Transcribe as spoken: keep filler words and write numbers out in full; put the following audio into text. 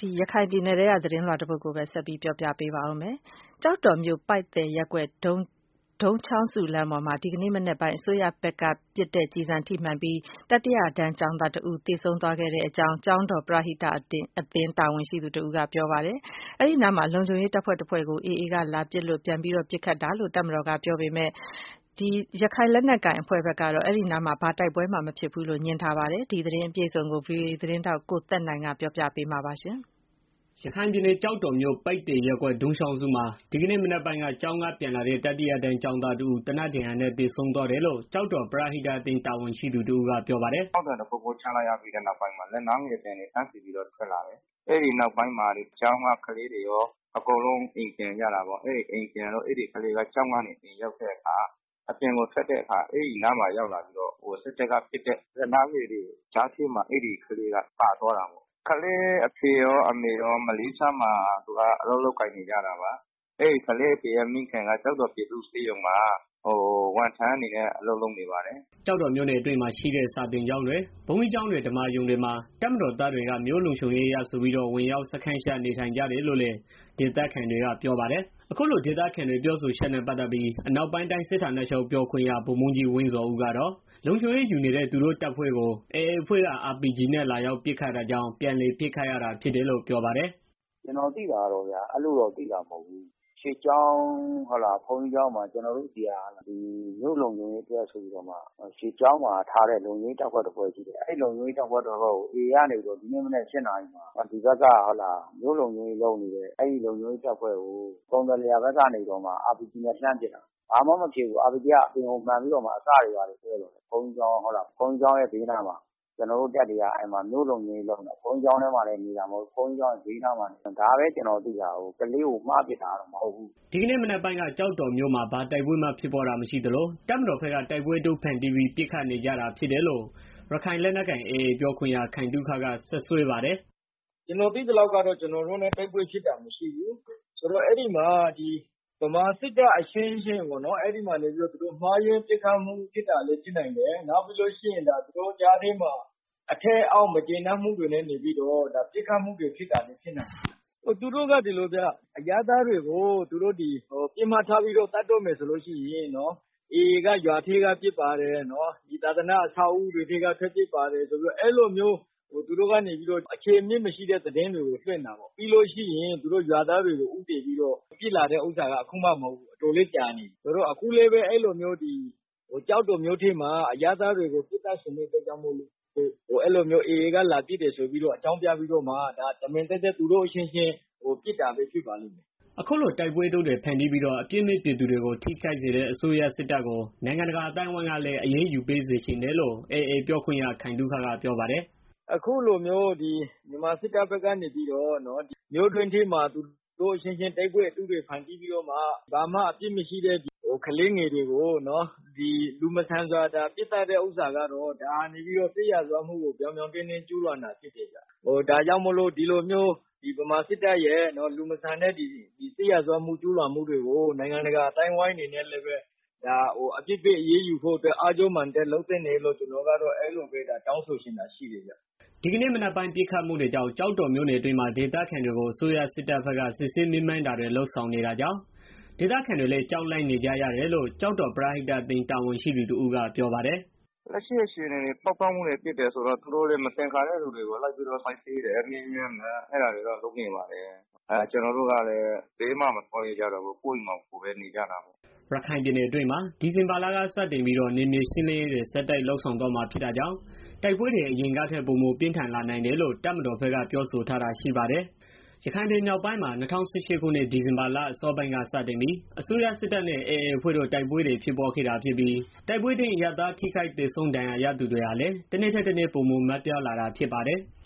ဒီရခိုင်ပြည်နယ်ထဲကသတင်းလွှာတစ်ပုဒ်ကိုပဲဆက်ပြီးပြောပြပေးပါဦးမယ်။ကျောက်တော်မြို့ပိုက်သည်ရပ်ကွက်ဒုံဒုံချောင်းစုလမ်းပေါ်မှာဒီကနေ့မနက်ပိုင်းအစိုးရဘက်ကပစ်တဲ့ကျည်ဆံထိမှန်ပြီးတတိယတန်းကျောင်းသားတဦးသေဆုံးသွားခဲ့တဲ့အကြောင်းကျောင်းတော်ပရဟိတအသင်းအသင်းတာဝန်ရှိသူတဦးကပြောပါတယ်။အဲဒီနားမှာလုံခြုံရေးတပ်ဖွဲ့တစ်ဖွဲ့ကို အေအေ ကလာပစ်လို့ပြန်ပြီးတော့ပစ်ခတ်တာလို့တပ်မတော်ကပြောပေမဲ့ဒီရခိုင်လက်နက်ကိုင်အဖွဲ့ဘက်ကတော့အဲ့ဒီနားမှာဘာတိုက်ပွဲမှမဖြစ်ဘူးလို့ညင်ထားပါတယ်။ဒီသတင်းအပြည့်အစုံကို ဗွီအိုအေသတင်းတောက်ကိုသက်နိုင်ကပြောပြပေးမှာပါရှင်။ရခိုင်ပြည်နယ်ကျောက်တော်မြို့ပိုက်တယ်ရပ်ကွက်ဒုံချောင်းစုမှာဒီကနေ့မနက်ပိုင်းကကျောင်းကပြန်လာတဲ့တတိယတန်းကျောင်းသားတူတနတ်ဒဏ်ရာနဲ့သေဆုံးသွားတယ်လို့ကျောက်တော်ပရဟိတအသင်းတာဝန်ရှိသူတူကပြောပါတယ်။ကျောက်တော်တစ်ခုခုချလိုက်ရပြီးတဲ့နောက်ပိုင်းမှာလက်နောင်းငယ်တင်နေတန်းစီပြီးတော့ထွက်လာတယ်။အဲ့ဒီနောက်ပိုင်းမှာဒီကျောင်းကကလေးတွေရောအကုန်လုံးအိမ်ပြန်ကြတာပေါ့။အဲ့ဒီအိမ်ပြန်တော့အဲ့ဒီကလေးကကျောင်းကနေအိမ်ရောက်တဲ့အခါအပြင်ကိုထွက်တဲ့အခါအဲ့ဒီနားမှာရောက်လာပြီးတော့ဟိုစစ်တပ်ကပစ်တဲ့လက်နောင်းငယ်တွေဂျားသေးမှာအဲ့ဒီကလေးကပါသွားတာပေါ့။ကလေးအဖေရောအမေရောမလေးရှားမှာသူကအလုပ်လုပ်ကိုင်နေကြတာပါအဲ့ဒီကလေးအဖေရဲ့မိခင်ကကျောက်တော်ပြည်သူ့စေယုံမှာဟိုဝန်ထမ်းအနေနဲ့အလုပ်လုပ်နေပါတယ်ကျောက်တော်မြို့နယ်အတွင်းမှာရှိတဲ့စာတင်ကျောင်းတွေဘုံကြီးကျောင်းတွေဓမ္မယုံတွေမှာတပ်မတော်သားတွေကမြို့လုံခြုံရေးရဆိုပြီးတော့ဝင်ရောက်စခန်းချနေထိုင်ကြတယ်လို့လည်းဒေသခံတွေကပြောပါတယ်အခုလိုဒေသခံတွေပြောဆိုချက်နဲ့ပတ်သက်ပြီးအနောက်ပိုင်းတိုင်းစစ်ဌာနချုပ်ပြောခွင့်ရဗိုလ်မှူးကြီးဝင်းဇော်ဦးကတော့လုံခြုံရေးယူနေတဲ့သူတို့တပ်ဖွဲ့ကို အေအေ အဖွဲ့က အာပီဂျီ နဲ့လာရောက်ပစ်ခတ်တာကြောင့်ပြန်လည်ပစ်ခတ်ရတာဖြစ်တယ်လို့ပြောပါတယ်ကျွန်တော်သိတာတော့ဗျာအဲ့လိုတော့သိတာမဟုတ်ဘူးရှေ့ကျောင်းဟုတ်လားဘုန်းကြီးကျောင်းမှာကျွန်တော်တို့ဒီဟာဒီမြို့လုံခြုံရေးအတွက်ဆိုပြီးတော့မှရှေ့ကျောင်းမှာထားတဲ့လုံခြုံရေးတပ်ဖွဲ့တစ်ဖွဲ့ရှိတယ်အဲ့လုံခြုံရေးတပ်ဖွဲ့တော်ကိုအေရနေပြီးတော့ဒီနေ့မနေ့ရှင်းနာရီမှာဒီဘက်ကဟုတ်လားမြို့လုံခြုံရေးလုပ်နေတဲ့အဲ့ဒီလုံခြုံရေးတပ်ဖွဲ့ကိုပုံစံလျာဘက်ကနေတော့မှအာပီဂျီ နဲ့လှမ်းပစ်တာဘာမှမဖြစ်ဘူးအာပီဂျီကအပြင်ကိုမှန်ပြီးတော့မှအစတွေပါတယ်ပြောလို့ဘုန်းကြီးကျောင်းဟုတ်လားဘုန်းကြီးကျောင်းရဲ့ဘေးနားမှာကျွန်တော်တို့တက်တွေကအဲ့မှာမျိုးလုံးကြီးလုံးတော့ဘုန်းကြီးကျောင်းထဲမှာလည်းနေတာမဟုတ်ဘုန်းကြီးကျောင်းဘေးနားမှာဒါပဲကျွန်တော်သိတာဟိုကလေးကိုမှားပစ်တာတော့မဟုတ်ဘူးဒီကနေ့မနက်ပိုင်းကကြောက်တော်မျိုးမှာဘာတိုက်ပွဲမှဖြစ်ပေါ်တာမရှိသလိုတပ်မတော်ဘက်ကတိုက်ပွဲတုပ်ဖန်တီးပြီးပစ်ခတ်နေကြတာဖြစ်တယ်လို့ရခိုင်လက်နက်ကိုင် အေအေ ပြောခွင့်ရခိုင်တုခကဆက်ဆွဲပါတယ်ကျွန်တော်သိသလောက်ကတော့ကျွန်တော်တို့နဲ့တိုက်ပွဲဖြစ်တာမရှိဘူးဆိုတော့အဲ့ဒီမှာဒီဗမာစစ်တပ်အချင်းချင်းပေါ့နော်အဲ့ဒီမှာနေပြီးတော့သူတို့မှားယွင်းပစ်ခတ်မှုဖြစ်တာလည်းဖြစ်နိုင်တယ်နောက်ပြီးလို့ရှိရင်ဒါသူတို့ကြားထဲမှာအထက်အောက်မကျေနပ်မှုတွေနဲ့နေပြီးတော့ဒါပြစ်ခတ်မှုတွေဖြစ်တာလည်းဖြစ်နိုင်တယ်။သူတို့ကဒီလိုပြအရသားတွေကိုသူတို့ဒီဟိုပြစ်မှတ်ထားပြီးတော့တတ်တော့မယ်ဆိုလို့ရှိရင်နော်အေကရွာသေးကပြစ်ပါတယ်နော်ဒီသာသနာအဆောက်အဦတွေသေးကထွက်ပြစ်ပါတယ်ဆိုပြီးတော့အဲ့လိုမျိုးဟိုသူတို့ကနေပြီးတော့အခြေအမြင့်မရှိတဲ့သတင်းတွေကိုလွှင့်တာပေါ့ပြီးလို့ရှိရင်သူတို့ရွာသားတွေကိုဥတည်ပြီးတော့ပြစ်လာတဲ့ဥစ္စာကအခုမှမဟုတ်ဘူးအတော်လေးကြာနေဆိုတော့အခုလည်းပဲအဲ့လိုမျိုးဒီဟိုကြောက်တော်မျိုးထဲမှာအရသားတွေကိုပြစ်တတ်ရှင်တဲ့ကြောင့်မို့လို့ဟိုအဲ့လိုမျိုးအေအေကလာပြစ်တယ်ဆိုပြီးတော့အကြောင်းပြပြီးတော့မှဒါတမင်တက်တဲ့သူတို့အချင်းချင်းဟိုပြစ်တာပဲဖြစ်ပါလိမ့်မယ်အခုလိုတိုက်ပွဲတို့တွေဖန်တီးပြီးတော့အပြစ်မဲ့ပြည်သူတွေကိုထိခိုက်စေတဲ့အစိုးရစစ်တပ်ကိုနိုင်ငံတကာအတိုင်းအဝိုင်းကလည်းအရေးယူပေးစေချင်တယ်လို့အေအေပြောခွင့်ရခိုင်တုခကပြောပါတယ်အခုလိုမျိုးဒီမြန်မာစစ်တပ်ဘက်ကနေပြီးတော့နော်မျိုးတွင်းထဲမှာသူတို့အချင်းချင်းတိုက်ပွဲအတူတွေဖန်တီးပြီးတော့မှဘာမှအပြစ်မရှိတဲ့ဟိုကလေးငယ်တွေကိုနော်ဒီလူမဆန်စွာဒါပြစ်တတ်တဲ့ဥစ္စာကတော့ဒါနေပြီးတော့သိရစွာမှုကိုပြောင်းပြောင်းတင်းတင်းကျူးလွန်တာဖြစ်တယ်ကြဟိုဒါကြောင့်မလို့ဒီလိုမျိုးဒီဗမာစစ်တပ်ရဲ့နော်လူမဆန်တဲ့ဒီဒီသိရစွာမှုကျူးလွန်မှုတွေကိုနိုင်ငံတကာအတိုင်းဝိုင်းနေနဲ့လည်းပဲဒါဟိုအပြစ်ပေးအရေးယူဖို့အတွက်အားကျုံးမှန်တဲ့လုပ်တဲ့နေလို့ကျွန်တော်ကတော့အဲ့လိုပဲဒါတောင်းဆိုရှင်တာရှိတယ်ကြဒီကနေ့မနက်ပိုင်းပြစ်ခတ်မှုတွေကြောင့်ကြောက်တော်မြို့နယ်အတွင်းမှာဒေသခံတွေကိုအစိုးရစစ်တပ်ဘက်ကစစ်ဆေးမိမှန်းတာတွေလှုပ်ဆောင်နေတာကြောင့်ဒေသခံတွေလည်းကြောက်လိုက်နေကြရတယ်လို့ကြောက်တော်ပရဟိတအသင်းတာဝန်ရှိသူတူကပြောပါတယ်လက်ရှိအချိန်တွေပောက်ပေါက်မှုတွေဖြစ်တယ်ဆိုတော့သူတို့လည်းမသင်္ကာတဲ့လူတွေကိုလိုက်ပြီးတော့ဆိုင်သေးတယ်အမြင်မြန်နဲ့အဲ့ဒါတွေတော့လုပ်နေပါတယ်အဲကျွန်တော်တို့ကလည်းဘေးမှမပေါ်ရကြတော့ဘူးကိုယ့်အိမ်မှာကိုယ်ပဲနေကြတာပေါ့ရခိုင်ပြည်နယ်အတွင်းမှာဒီဇင်ဘာလကစတင်ပြီးတော့နေမြေရှင်းလင်းရေးတွေစက်တိုက်လှုပ်ဆောင်တော့မှာဖြစ်တာကြောင့်တိုက်ပွဲတွေအရင်ကထက်ပိုမိုပြင်းထန်လာနိုင်တယ်လို့တပ်မတော်ဘက်ကပြောဆိုထားတာရှိပါတယ်ရခိုင်ပြည်မြောက်ပိုင်းမှာ၂၀၁၈ခုနှစ်ဒီဇင်ဘာလအစောပိုင်းကစတင်ပြီးအစိုးရစစ်တပ်နဲ့အေအေအဖွဲ့တို့တိုက်ပွဲတွေဖြစ်ပေါ်ခဲ့တာဖြစ်ပြီးတိုက်ပွဲတွင်အရပ်သားထိခိုက်သေဆုံးဒဏ်ရာရသူတွေဟာလည်းတစ်နေ့ထက်တစ်နေ့ပိုမိုများပြားလာတာဖြစ်ပါတယ်